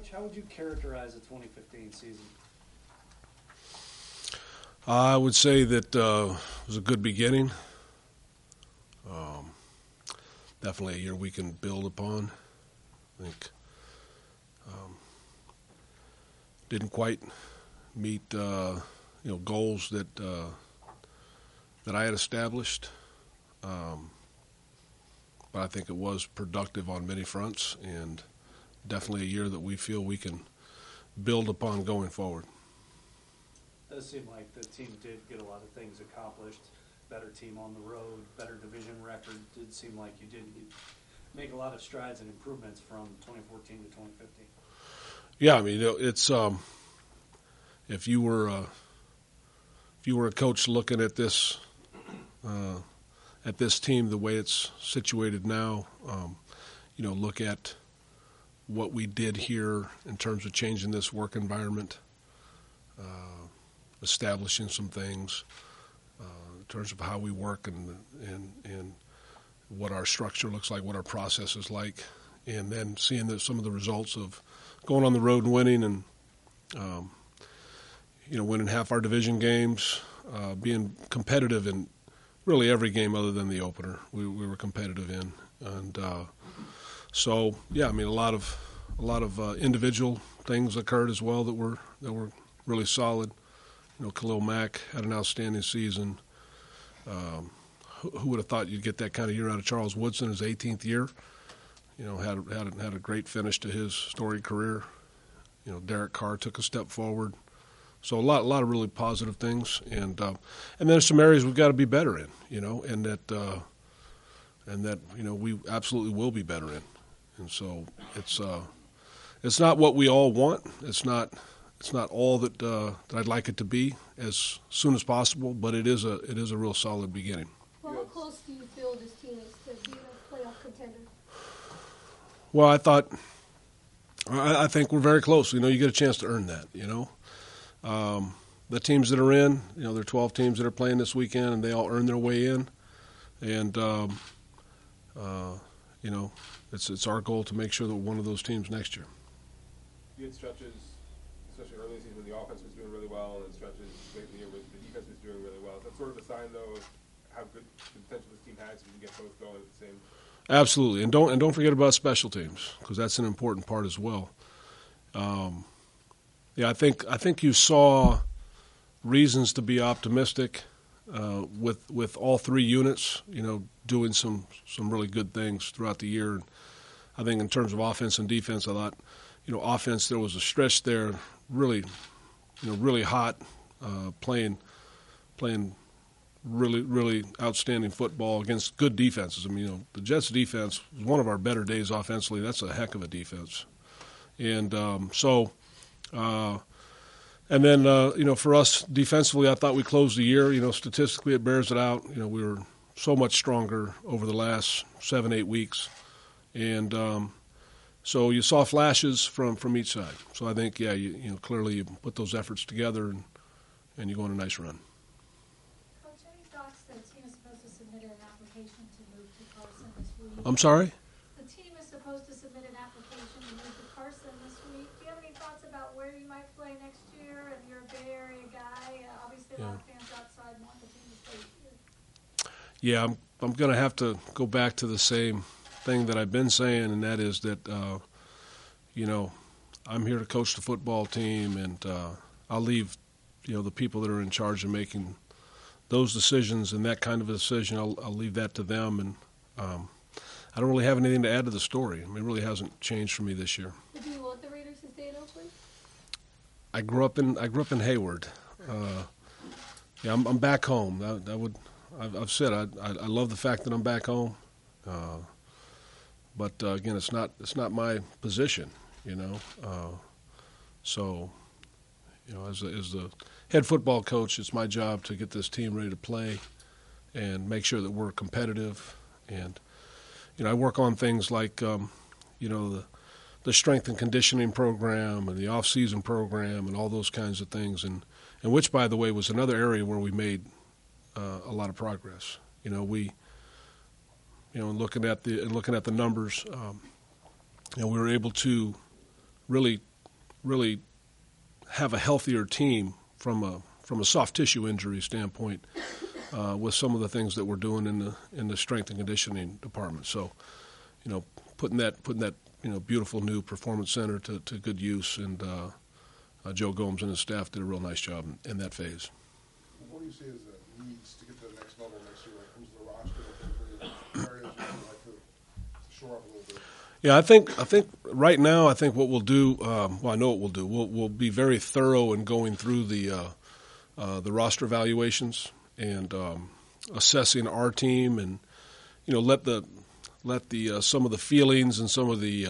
Coach, how would you characterize the 2015 season? I would say that it was a good beginning. Definitely a year we can build upon. I think didn't quite meet goals that I had established, but I think it was productive on many fronts, and definitely a year that we feel we can build upon going forward. It does seem like the team did get a lot of things accomplished. Better team on the road, better division record. Did seem like you did make a lot of strides and improvements from 2014 to 2015. Yeah, I mean it's if you were a coach looking at this team the way it's situated now, look at what we did here in terms of changing this work environment, establishing some things in terms of how we work and what our structure looks like, what our process is like, and then seeing some of the results of going on the road and winning, and winning half our division games, being competitive in really every game other than the opener. We were competitive in, and so yeah, I mean a lot of individual things occurred as well that were really solid. Khalil Mack had an outstanding season. Who would have thought you'd get that kind of year out of Charles Woodson, his 18th year? Had a great finish to his storied career. Derek Carr took a step forward. So a lot of really positive things, and then there's some areas we've got to be better in, and that we absolutely will be better in. And so it's not what we all want. It's not all that I'd like it to be as soon as possible, but it is a real solid beginning. Well, how close do you feel this team is to being a playoff contender? Well, I think we're very close. You get a chance to earn that. The teams that are in, there are 12 teams that are playing this weekend, and they all earn their way in. And it's our goal to make sure that we're one of those teams next year. You had stretches, especially early in the season, when the offense was doing really well, and then stretches late in the year where the defense was doing really well. Is that sort of a sign, though, of how good the potential this team has if you can get both going at the same? Absolutely, and don't forget about special teams, because that's an important part as well. I think you saw reasons to be optimistic with all three units, doing some really good things throughout the year. And I think in terms of offense and defense, I thought, offense, there was a stretch there, really hot, playing really, really outstanding football against good defenses. I mean, the Jets' defense was one of our better days offensively. That's a heck of a defense. And and then, for us defensively, I thought we closed the year. Statistically, it bears it out. We were so much stronger over the last 7-8 weeks. And so you saw flashes from each side. So I think, clearly you put those efforts together and you go on a nice run. Coach, any thoughts the team is supposed to submit an application to move to Carson this week? I'm sorry? The team is supposed to submit an application to move to Carson this week. Do you have any thoughts about where you might play next year? And you're a Bay Area guy. Obviously, a lot of fans outside want the team to stay here. Yeah, I'm going to have to go back to the same thing that I've been saying, and that is that, I'm here to coach the football team, and I'll leave, the people that are in charge of making those decisions and that kind of a decision, I'll leave that to them. And I don't really have anything to add to the story. I mean, it really hasn't changed for me this year. Would you want the Raiders to stay in Oakland? I grew up in Hayward. I'm back home. I've said I love the fact that I'm back home. But again, it's not my position, So, as the head football coach, it's my job to get this team ready to play and make sure that we're competitive. And I work on things like the strength and conditioning program and the off-season program and all those kinds of things, and which, by the way, was another area where we made a lot of progress. Looking at the numbers, we were able to really really have a healthier team from a soft tissue injury standpoint with some of the things that we're doing in the strength and conditioning department. So, putting that beautiful new performance center to good use, and Joe Gomes and his staff did a real nice job in that phase. What do you see as the needs to get to the next level next year when it comes to the roster? What areas would you like to shore up a little bit? Yeah, I think right now, I think what we'll do, I know what we'll do. We'll be very thorough in going through the roster evaluations and assessing our team, and let the some of the feelings and some of the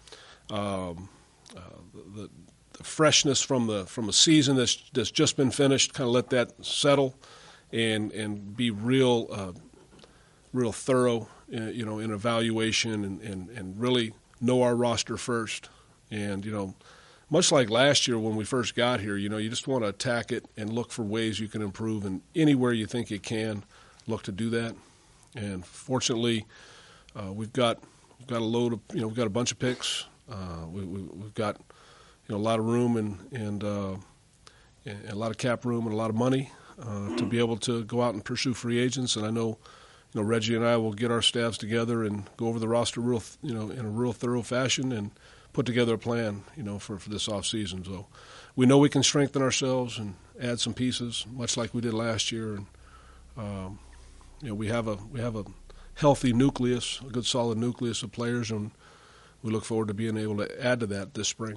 freshness from a season that's just been finished, kind of let that settle, and be real thorough, in evaluation, and really know our roster first. And much like last year when we first got here, you just want to attack it and look for ways you can improve, and anywhere you think you can, look to do that. And fortunately, we've got a load of we've got a bunch of picks. We've got a lot of room and a lot of cap room and a lot of money to be able to go out and pursue free agents. And I know Reggie and I will get our staffs together and go over the roster in a real thorough fashion and put together a plan for this off season. So we know we can strengthen ourselves and add some pieces, much like we did last year. And we have a healthy nucleus, a good solid nucleus of players, and we look forward to being able to add to that this spring.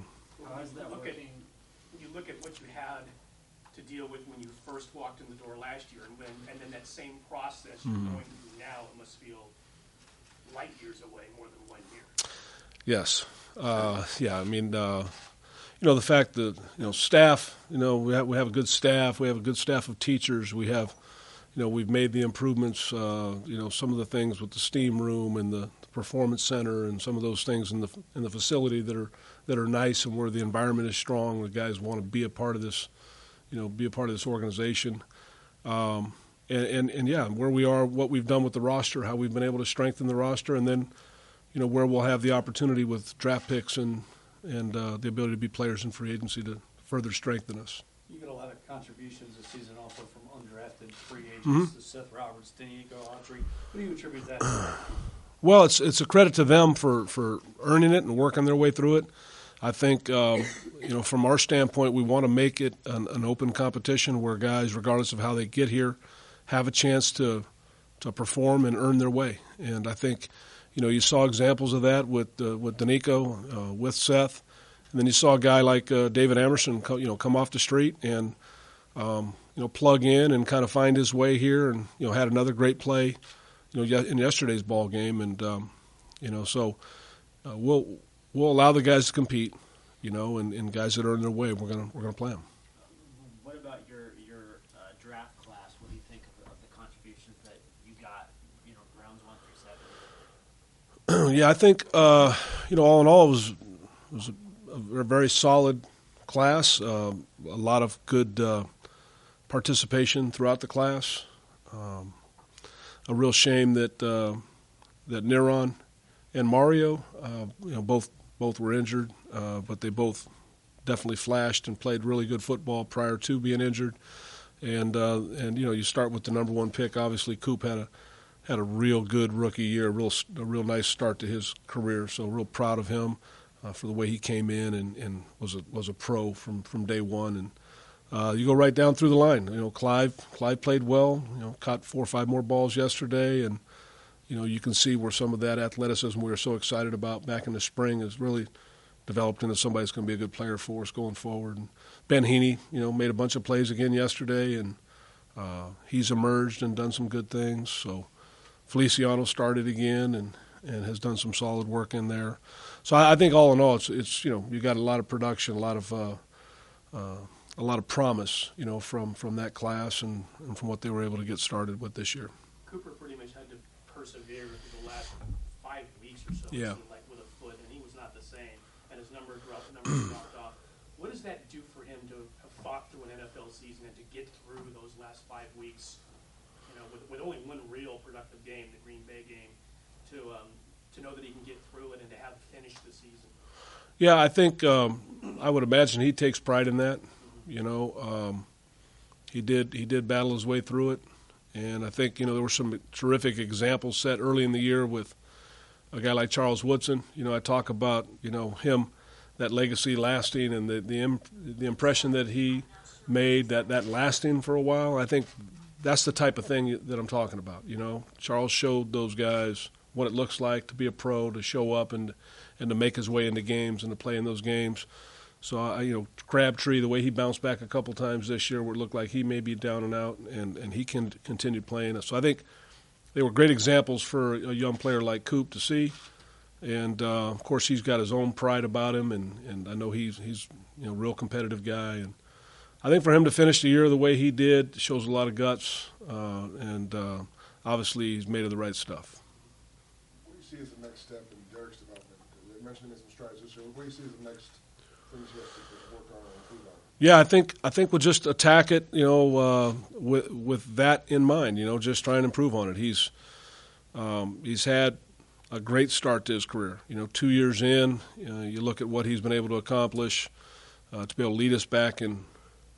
You look at what you had to deal with when you first walked in the door last year, and then that same process you're going through now, it must feel light years away, more than 1 year. Yes. Yeah. I mean, the fact that staff. We have a good staff. We have a good staff of teachers. We have. We've made the improvements. Some of the things with the steam room and the performance center, and some of those things in the facility that are nice, and where the environment is strong. The guys want to be a part of this, be a part of this organization. And where we are, what we've done with the roster, how we've been able to strengthen the roster, and then, where we'll have the opportunity with draft picks and the ability to be players in free agency to further strengthen us. You get a lot of contributions this season also from undrafted free agents, Seth Roberts, Danico, Autry. What do you attribute that to? Well, it's a credit to them for earning it and working their way through it. I think, from our standpoint, we want to make it an open competition where guys, regardless of how they get here, have a chance to perform and earn their way. And I think, you saw examples of that with Danico, with Seth, and then you saw a guy like David Amerson, come off the street and plug in and kind of find his way here, and had another great play, in yesterday's ball game, and so we'll allow the guys to compete, and guys that earn their way, we're gonna play them. What about your draft class? What do you think of the contributions that you got, rounds 1 through 7? Yeah, I think all in all, it was a very solid class. A lot of good participation throughout the class. A real shame that Neron and Mario, both were injured, but they both definitely flashed and played really good football prior to being injured. And you start with the number 1 pick. Obviously, Coop had a real good rookie year, a real nice start to his career. So real proud of him for the way he came in and was a pro from day one. And you go right down through the line. Clive played well. Caught 4 or 5 more balls yesterday, and you can see where some of that athleticism we were so excited about back in the spring has really developed into somebody that's going to be a good player for us going forward. And Ben Heaney, made a bunch of plays again yesterday, and he's emerged and done some good things. So Feliciano started again and has done some solid work in there. So I think all in all, it's you got a lot of production, a lot of promise, from that class and from what they were able to get started with this year. Cooper pretty much had to persevere for the last 5 weeks or so. Yeah. It seemed like with a foot, and he was not the same, and his numbers dropped off. What does that do for him to have fought through an NFL season and to get through those last 5 weeks, with only one real productive game, the Green Bay game, to know that he can get through it and to have finished the season? Yeah, I think I would imagine he takes pride in that. You know, he did battle his way through it, and I think there were some terrific examples set early in the year with a guy like Charles Woodson. I talk about him, that legacy lasting, and the impression that he made that lasting for a while. I think that's the type of thing that I'm talking about. Charles showed those guys what it looks like to be a pro, to show up and to make his way into games and to play in those games. So, Crabtree, the way he bounced back a couple times this year, where it looked like he may be down and out, and he can continue playing. So I think they were great examples for a young player like Coop to see. And, of course, he's got his own pride about him, and I know he's a real competitive guy. And I think for him to finish the year the way he did shows a lot of guts, and obviously he's made of the right stuff. What do you see as the next step in Derek's development? You mentioned him in some strides this year. What do you see as the next things he has to work on and improve on? Yeah, I think we'll just attack it, with that in mind. Just try and improve on it. He's had a great start to his career. 2 years in, you look at what he's been able to accomplish, to be able to lead us back in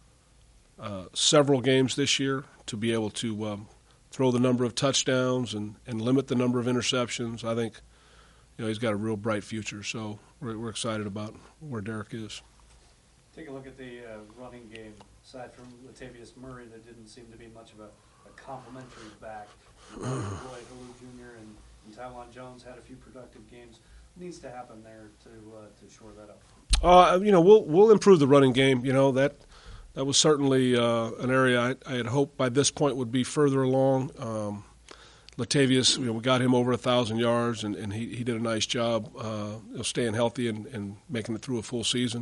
several games this year, to be able to throw the number of touchdowns and limit the number of interceptions. I think he's got a real bright future. So we're excited about where Derek is. Take a look at the running game. Aside from Latavius Murray, there didn't seem to be much of a complimentary back. Roy Halou Jr. and Tywan Jones had a few productive games. What needs to happen there to shore that up? We'll improve the running game. That was certainly an area I had hoped by this point would be further along. Latavius, we got him over 1,000 yards, and he did a nice job staying healthy and making it through a full season.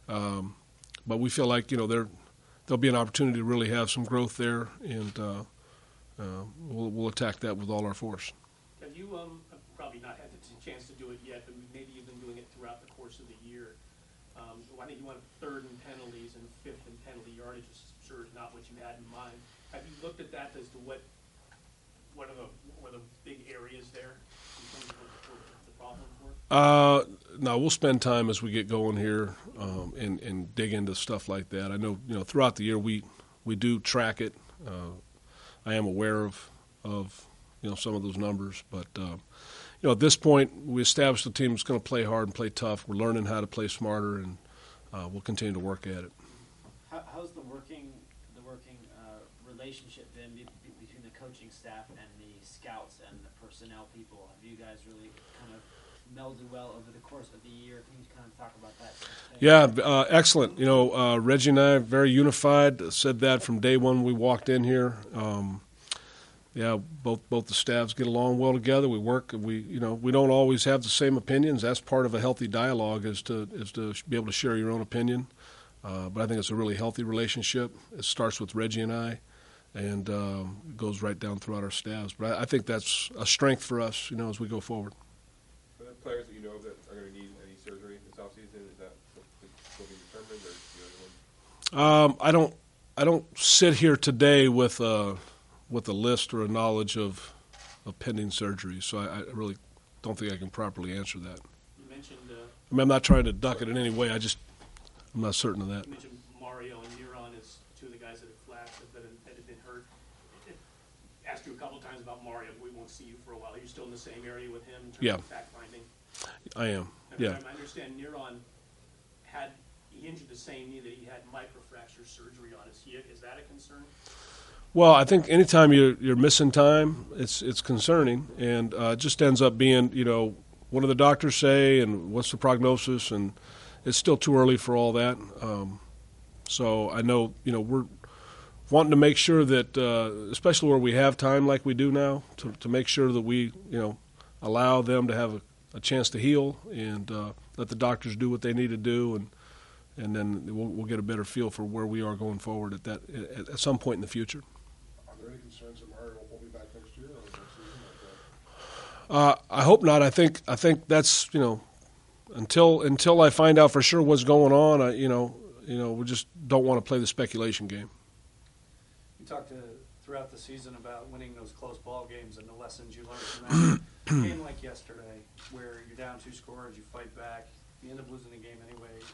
But we feel like there'll be an opportunity to really have some growth there, and we'll attack that with all our force. Have you probably not had the chance to do it yet, but maybe you've been doing it throughout the course of the year? I think you went third in penalties and fifth in penalty yardage, which sure is not what you had in mind. Have you looked at that as to what are the big areas there in terms of what the problem for? No, we'll spend time as we get going here and dig into stuff like that. I know throughout the year we do track it. I am aware of some of those numbers, but at this point we established the team is going to play hard and play tough. We're learning how to play smarter, and we'll continue to work at it. How's the working relationship been between the coaching staff and the scouts and the personnel people? Have you guys really kind of melded well over the course of the year? Can you kind of talk about that? Yeah, excellent. Reggie and I are very unified. Said that from day one we walked in here. Both the staffs get along well together. We work. We don't always have the same opinions. That's part of a healthy dialogue is to be able to share your own opinion. But I think it's a really healthy relationship. It starts with Reggie and I, and it goes right down throughout our staffs. But I think that's a strength for us, as we go forward. Are there players that that are going to need any surgery this offseason? Is that still being determined, or do you know? I don't sit here today with a list or a knowledge of pending surgery, so I really don't think I can properly answer that. You mentioned. I'm not trying to duck it in any way. I'm not certain of that. You mentioned Mario and Neron as two of the guys that have flashed that have been hurt. Asked you a couple times about Mario, but we won't see you for a while. Are you still in the same area with him in terms of fact finding? I am. I understand Neron he injured the same knee that he had microfracture surgery on. Is that a concern? Well, I think anytime you're missing time, it's concerning, and it just ends up being, what do the doctors say, and what's the prognosis, and it's still too early for all that. So I know, we're wanting to make sure that, especially where we have time like we do now, to make sure that we, allow them to have a chance to heal and let the doctors do what they need to do, and then we'll get a better feel for where we are going forward at some point in the future. Are there any concerns that Mario won't be back next year or next season like that? I hope not. I think that's until I find out for sure what's going on. We just don't want to play the speculation game. You talked throughout the season about winning those close ball games and the lessons you learned from that. A game like yesterday, where you're down 2 scores, you fight back, you end up losing the game anyway.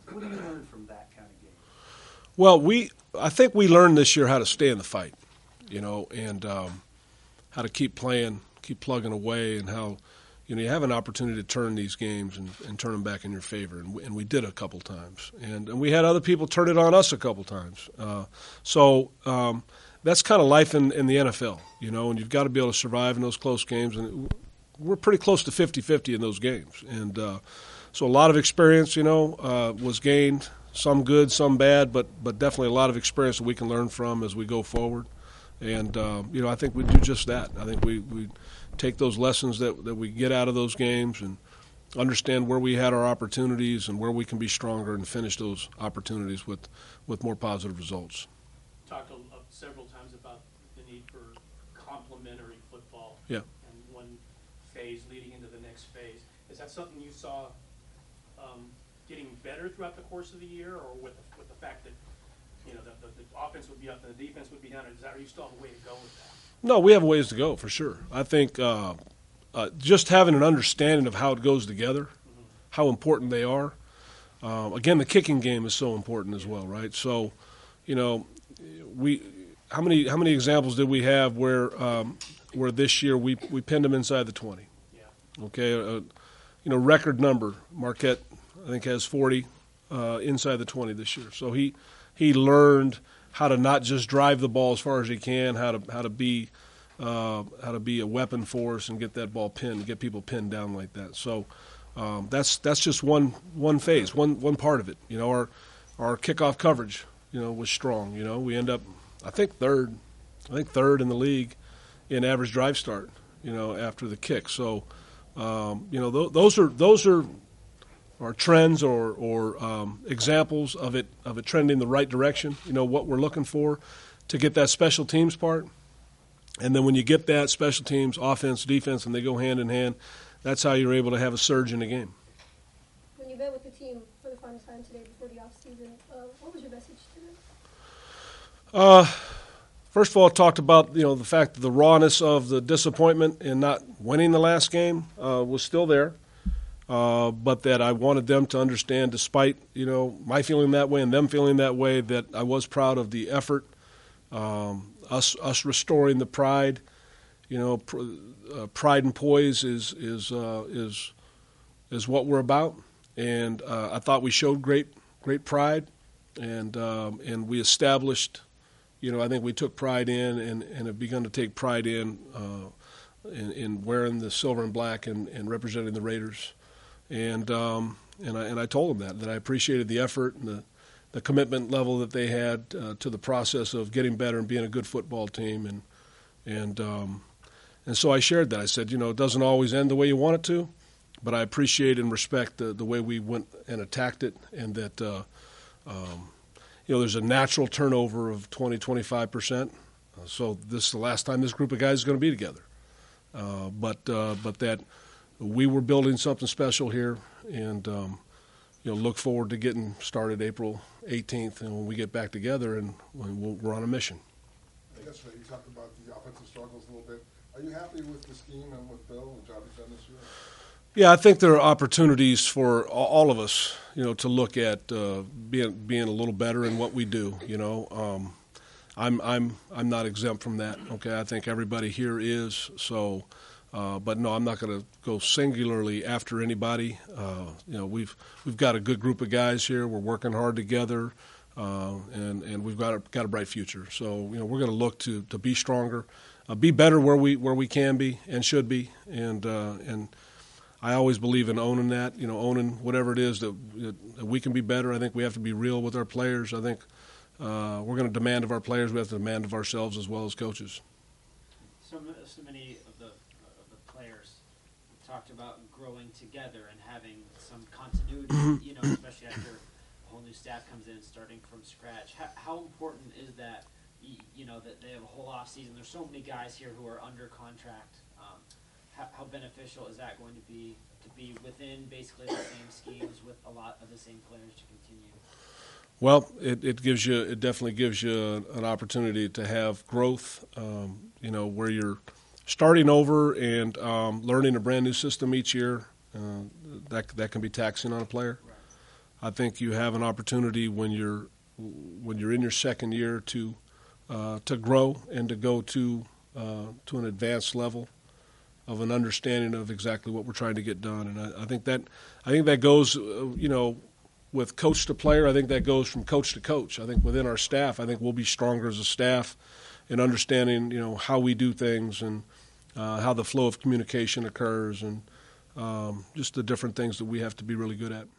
What do you learn from that kind of game? Well, I think we learned this year how to stay in the fight, and how to keep playing, keep plugging away, and how, you have an opportunity to turn these games and turn them back in your favor, and we did a couple times, and we had other people turn it on us a couple times. So that's kind of life in the NFL, and you've got to be able to survive in those close games, and we're pretty close to 50-50 in those games, and so a lot of experience, was gained. Some good, some bad, but definitely a lot of experience that we can learn from as we go forward. And, I think we do just that. I think we take those lessons that we get out of those games and understand where we had our opportunities and where we can be stronger and finish those opportunities with more positive results. Talked several times about the need for complementary football. Yeah. And one phase leading into the next phase. Is that something you saw getting better throughout the course of the year, or with the fact that the offense would be up and the defense would be down? Are you still have a way to go with that? No, we have a ways to go for sure. I think just having an understanding of how it goes together, how important they are. Again, the kicking game is so important as well, right? So, how many examples did we have where this year we pinned them inside the 20? Yeah. Okay, record number. Marquette, I think, has 40 inside the 20 this year. So he learned how to not just drive the ball as far as he can, how to be a weapon for us and get that ball pinned, get people pinned down like that. So that's just one phase, one part of it. Our kickoff coverage, was strong. We end up, I think third in the league in average drive start, after the kick. So those are trends or examples of it trending the right direction. What we're looking for to get that special teams part, and then when you get that special teams, offense, defense, and they go hand in hand, that's how you're able to have a surge in the game. When you met with the team for the final time today before the off season, what was your message to them? First of all, talked about the fact that the rawness of the disappointment in not winning the last game was still there. But that I wanted them to understand, despite my feeling that way and them feeling that way, that I was proud of the effort, us restoring the pride. Pride and poise is what we're about, and I thought we showed great pride, and we established. I think we took pride in and have begun to take pride in wearing the silver and black and representing the Raiders. And I told them that I appreciated the effort and the commitment level that they had to the process of getting better and being a good football team, and so I shared that. I said, it doesn't always end the way you want it to, but I appreciate and respect the way we went and attacked it, and that there's a natural turnover of 20-25%. So this is the last time this group of guys is going to be together, but that. We were building something special here, and look forward to getting started April 18th, and when we get back together, and we're on a mission. Yesterday you talked about the offensive struggles a little bit. Are you happy with the scheme and with Bill and the job he's done this year? Yeah, I think there are opportunities for all of us, to look at being a little better in what we do. I'm not exempt from that. Okay, I think everybody here is so. But no, I'm not going to go singularly after anybody. We've got a good group of guys here. We're working hard together, and we've got a bright future. So we're going to look to be stronger, be better where we can be and should be, and I always believe in owning that. Owning whatever it is that we can be better. I think we have to be real with our players. I think we're going to demand of our players. We have to demand of ourselves as well as coaches. So many of the players talked about growing together and having some continuity, especially after a whole new staff comes in, starting from scratch. How important is that, that they have a whole off season? There's so many guys here who are under contract. How beneficial is that going to be within basically the same schemes with a lot of the same players to continue? Well, it definitely gives you an opportunity to have growth, where you're starting over and learning a brand new system each year. That can be taxing on a player. I think you have an opportunity when you're in your second year to grow and to go to an advanced level of an understanding of exactly what we're trying to get done. And I think that goes, with coach to player. I think that goes from coach to coach. I think within our staff, I think we'll be stronger as a staff in understanding, how we do things and how the flow of communication occurs and just the different things that we have to be really good at.